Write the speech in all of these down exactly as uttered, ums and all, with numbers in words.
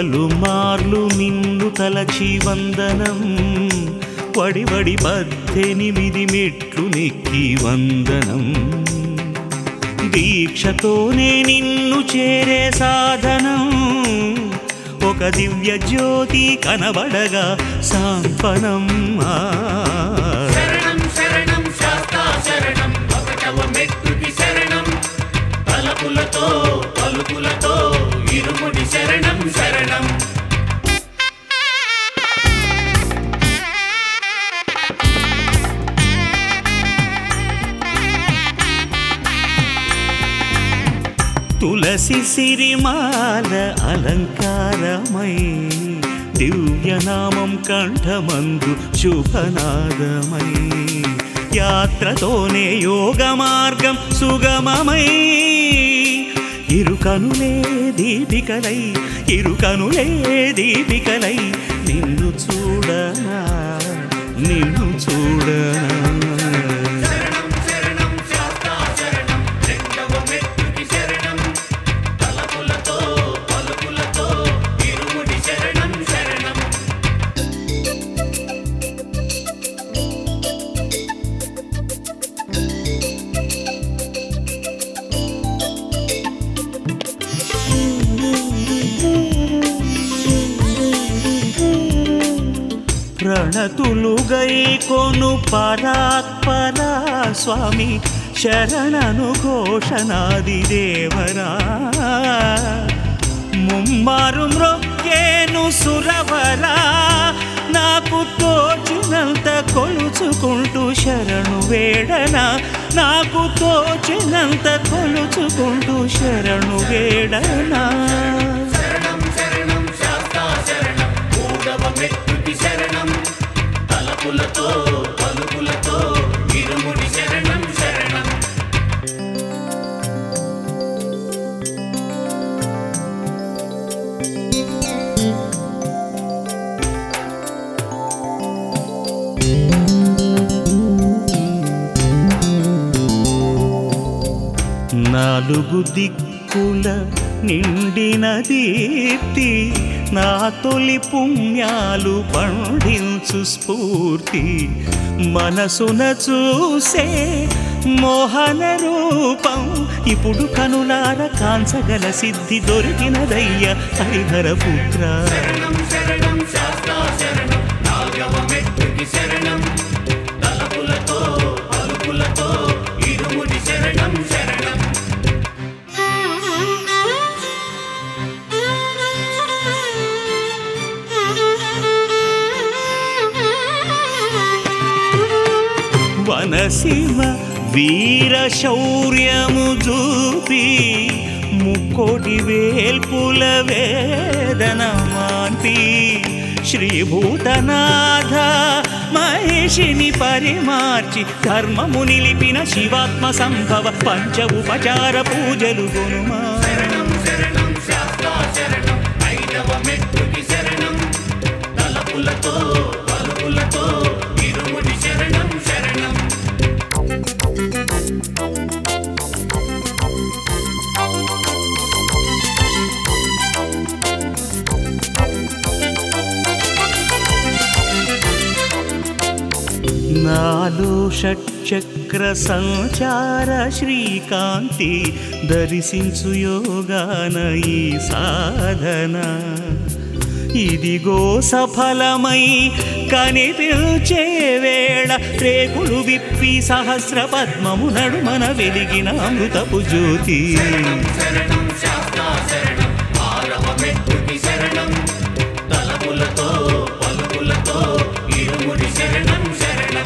పలుమార్లు నిన్ను తలచి వందనం వడి వడి పద్దెనిమిది మెట్లు నెక్కి వందనం దీక్షతోనే నిన్ను చేరే సాధనం ఒక దివ్య జ్యోతి కనబడగా సాంపనం శరణం శరణం శాస్తా శరణం ఒకటవ మెట్టుకి శరణం తలపులతో పలుకులతో ఇరుముడి శరణం శరణం తులసి సిరిమాల అలంకారమై దివ్యనామం కంఠమందు శుభనాదమై యాత్రతోనే యోగ మార్గం సుగమమై ఇరుకనులే దీపికలై ఇరుకనులే దీపికలై నిన్ను చూడనా నిన్ను చూడనా ప్రణతులుగై కొను పరాత్పరా స్వామి శరణను ఘోషణాది దేవరా ముమ్మారు మ్రొక్కేను సురవరా నాకు తోచినంత కొలుచుకుంటూ శరణు వేడనా నాకు తోచినంత కొలుచుకుంటూ శరణు వేడనా శరణం తలపులతో పలుకులతో ఇరుముడి శరణం శరణం నాలుగు దిక్కుల నిండిన దీప్తి నా తొలి పుణ్యాలు పండించు స్ఫూర్తి మనసున చూసే మోహన రూపం ఇప్పుడు కనులార కాంచగల సిద్ధి దొరికినదయ్య హరిహర పుత్ర శరణం శరణం శాస్తా శరణం నాలుగవ మెట్టుకి శరణం తలపులతో పలుకులతో ఇరుముడి శరణం శరణం వనసీమ వీర శౌర్యము చూపి ముక్కోటి వేల్పుల వేదన మాన్పి శ్రీభూతనాథ మహేషిని పరిమార్చి ధర్మము నిలిపిన శివాత్మ సంభవ పంచ ఉపచార పూజలు గునుమా శరణం శరణం శాస్తా శరణం ఐదవ మెట్టుకి శరణం తలపులతో పలుకులతో ఇరుముడి శరణం శరణం నాలో షట్చక్ర సంచార శ్రీకాంతి దర్శించు యోగాన ఈ సాధన ఇదిగో సఫలమై కనిపించే వేళ రేకులు విప్పి సహస్ర పద్మము నడుమన వెలిగిన అమృతపు జ్యోతి శరణం శాస్తా శరణం ఆరవ మెట్టుకి శరణం తలపులతో పలుకులతో ఇరుముడి శరణం శరణం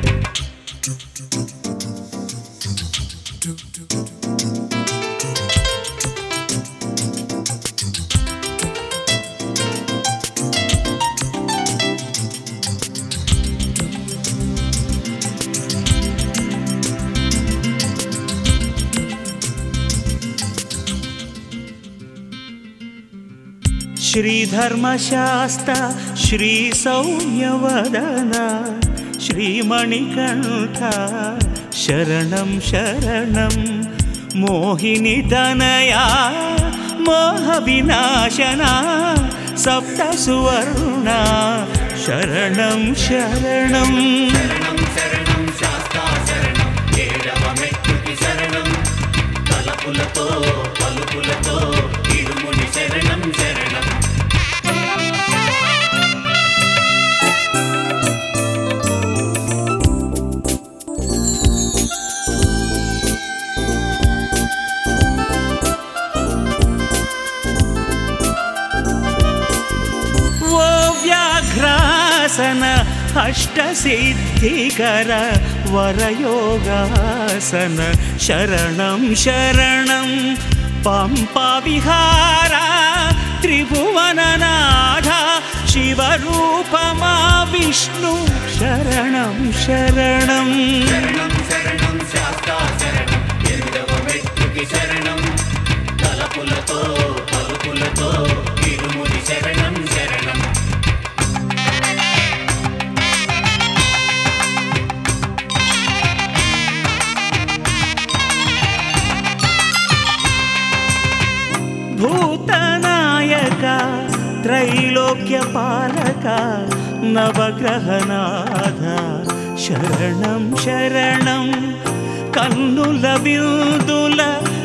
శ్రీధర్మశాస్త శ్రీ సౌమ్యవదన శ్రీమణికంఠ శరణం శరణం మోహిని తనయా మోహ వినాశన సప్త సువర్ణ శరణం శరణం శరణం శరణం శాస్తా శరణం ఏడవ మెట్టుకి శరణం తలపులతో పలుకులతో ఇరుముడి శరణం శరణం వ్యాఘ్రాసన అష్టసిద్ధికర వరయోగాసన శరణం శరణం పంపా విహార త్రిభువననాథ శివరూపమా విష్ణు శరణం శరణం శరణం శరణం శాస్తా శరణం ఎనిమిదవ మెట్టుకి శరణం తలపులతో పలుకులతో ఇరుముడి శరణం శరణం భూతనాయక త్రైలోక్య పాలక నవగ్రహనాథ శరణం శరణం కన్నుల బిందుల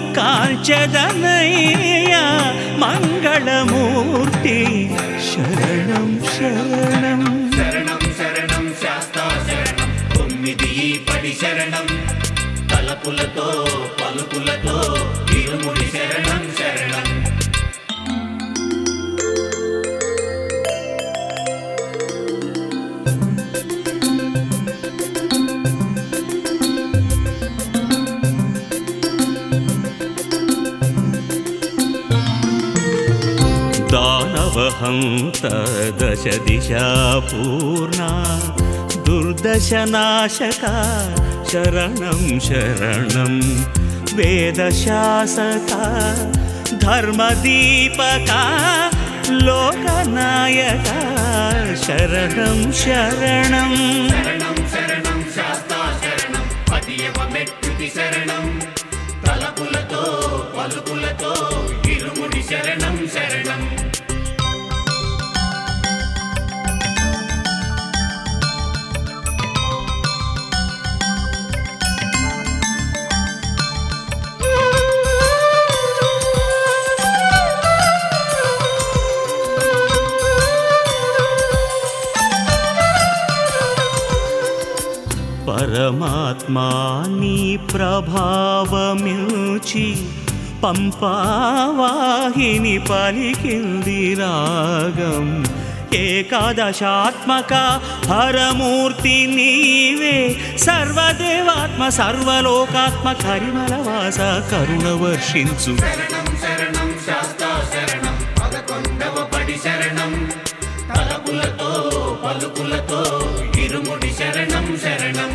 కాంచదనయ్య మంగళమూర్తి శరణం శరణం శరణం శరణం శాస్తా శరణం తొమ్మిది పడి శరణం తలపులతో పలుకులతో ఇరుముడి శరణం శరణం దానవహంత దశ దిశా పూర్ణ దుర్దశనాశక శరణం శరణం వేదశాసక ధర్మదీపక లోకనాయక శరణం శరణం శరణం శరణం శాస్తా శరణం పదియవ మెట్టుకి శరణం తలపులతో పలుకులతో ఇరుముడి శరణం శరణం పరమాత్మా నీ ప్రభావమిల్చి పంపావాహిని పలికింది రాగం ఏకాదశాత్మక హరమూర్తి నీవే సర్వదేవాత్మ సర్వలోకాత్మ కరిమలవాస కరుణ వర్షించు శరణం శరణం శాస్తా శరణం పదకొండవ పడి శరణం తలపులతో పలుకులతో ఇరుముడి శరణం శరణం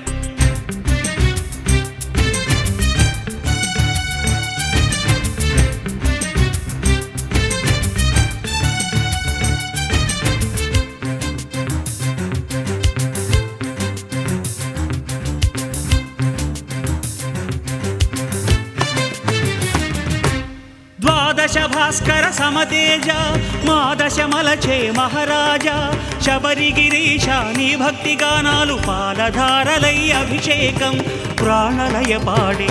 ద్వాదశ భాస్కర సమతేజ మాదశ మలచే మహారాజా శబరిగిరీశ నీ భక్తి గానాలు పాలధారలై అభిషేకం ప్రాణలయ పాడే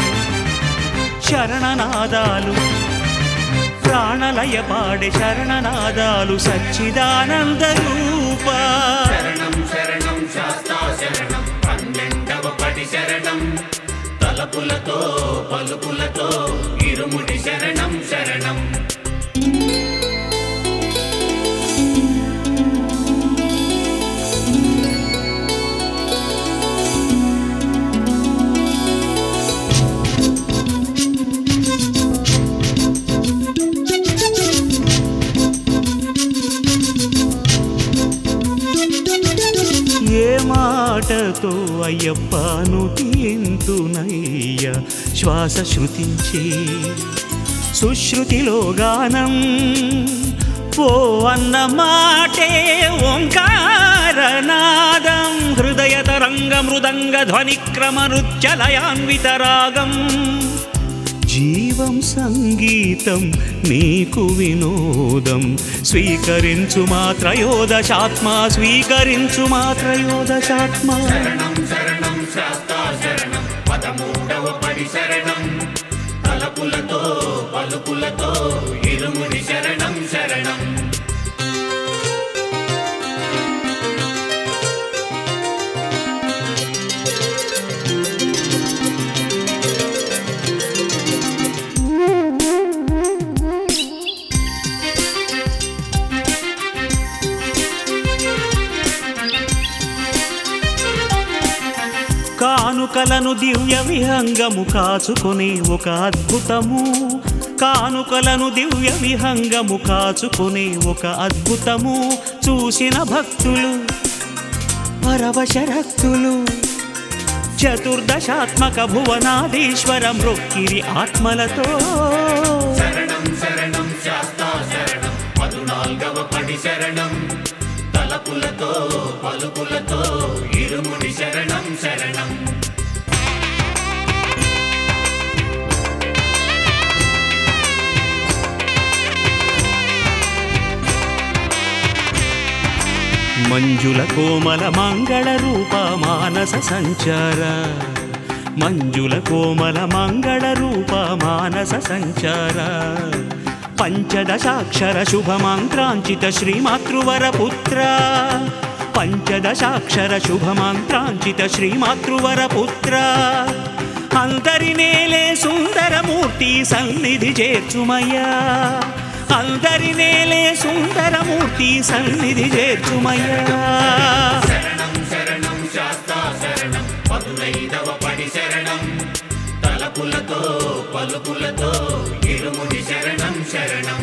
శరణనాదాలు ప్రాణలయ పాడే శరణనాదాలు సచ్చిదానంద రూప శరణం శరణం శాస్తా శరణం పన్నెండవ పడి శరణం తలపులతో పలుకులతో ఇరుముడి శరణం శరణం ఏ మాటతో అయ్యప్పను తీంతునయ్య శ్వాస శృతించి సుశ్రుతిలో గానం ఓ అన్న మాటే ఓంకారనాదం హృదయ తరంగ మృదంగ ధ్వనిక్రమ నృత్యలయాన్విత రాగం జీవం సంగీతం నీకు వినోదం స్వీకరించు మా త్రయోదశాత్మ స్వీకరించు మా త్రయోదశాత్మ శరణం శరణం శాస్తా శరణం పదమూడవ పడి శరణం తలపులతో పలుకులతో ఇరుముడి శరణం శరణం కానుకలను దివ్య విహంగము కాచుకునే ఒక అద్భుతము కానుకలను దివ్య విహంగము కాచుకునే ఒక అద్భుతము చూసిన భక్తులు పరవశరక్తులు చతుర్దశాత్మక భువనాధీశ్వర మృక్కిరి ఆత్మలతో శరణం శరణం శాస్తా శరణం పదునాల్గవ పడి శరణం తలపులతో పలుకులతో ఇరుముడి శరణం శరణం మంజుల కోమల మంగళ రూప మానస సంచార మంజుల కోమల మంగళ రూప మానస సంచార పంచదశాక్షర శుభమంత్రాంచిత శ్రీమాతృవర పుత్ర పంచదశాక్షర శుభమంత్రాంచిత శ్రీమాతృవర పుత్ర అందరినేలే సుందరమూర్తి సన్నిధి చేర్చుమయ్యా అందరినేలే సుందరమూర్తి సన్నిధి చేర్చుమయ్యా శరణం శరణం శాస్తా శరణం పదునైదవ పడి శరణం తలపులతో పలుకులతో ఇరుముడి శరణం శరణం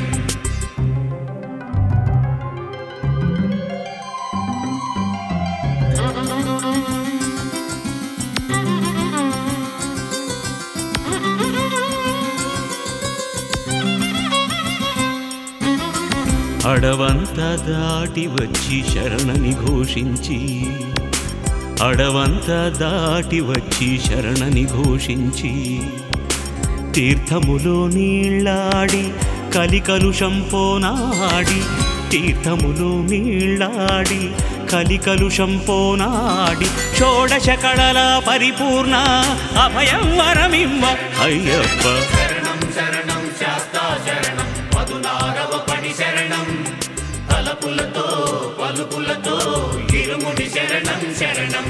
అడవంత దాటి వచ్చి శరణని ఘోషించి అడవంత దాటి వచ్చి శరణని ఘోషించి తీర్థములో నీళ్ళాడి కలికలుషం పోనాడి తీర్థములో నీళ్ళాడి కలికలుషం పోనాడి షోడశ కళల పరిపూర్ణ అభయం వరమిమ్మ అయ్యప్ప శరణం శరణం శాస్తా శరణం పదునారవ పడి శరణం తలపులతో పలుకులతో ఇరుముడి శరణం శరణం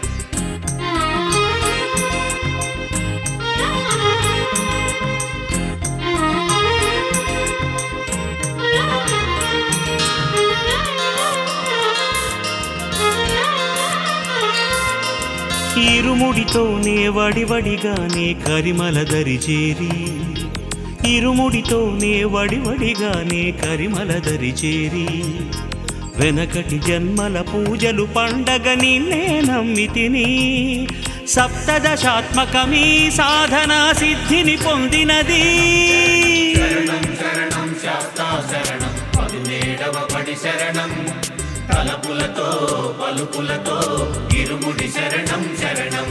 ఇరుముడితోనే వడివడిగానే కరిమల దరి చేరి ఇరుముడితోనే వడివడిగానే కరిమల దరి చేరి వెనకటి జన్మల పూజలు పండగ నిన్నే నమ్మితిని సప్తదశాత్మకమీ సాధన సిద్ధిని పొందినది శరణం శరణం శాస్తా శరణం పదిహేడవ పడి శరణం తలపులతో పలుకులతో ఇరుముడి శరణం శరణం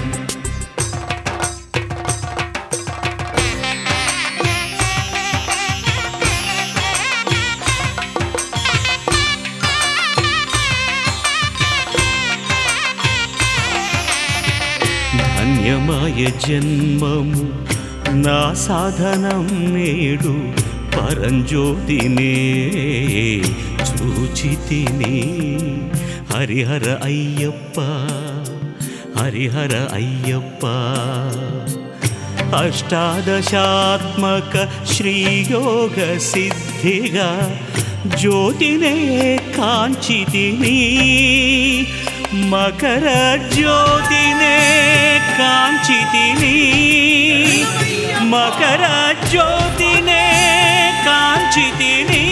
ధన్యమాయ జన్మము నా సాధనం నేడు పరంజ్యోతినే చూచితిని హరిహర అయ్యప్ప హరిహర అయ్యప్ప అష్టాదశాత్మక శ్రీయోగ సిద్ధిగా జ్యోతినే కాంచితిని మకర జ్యోతినే కాంచితిని మకర జ్యోతినే కాంచితిని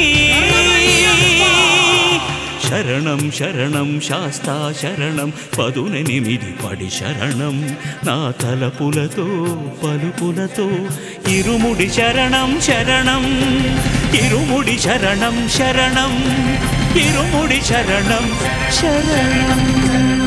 శరణం శరణం శాస్తా శరణం పదునెనిమిది పడి శరణం నా తలపులతో పలుకులతో ఇరుముడి శరణం శరణం ఇరుముడి శరణం శరణం ఇరుముడి శరణం శరణం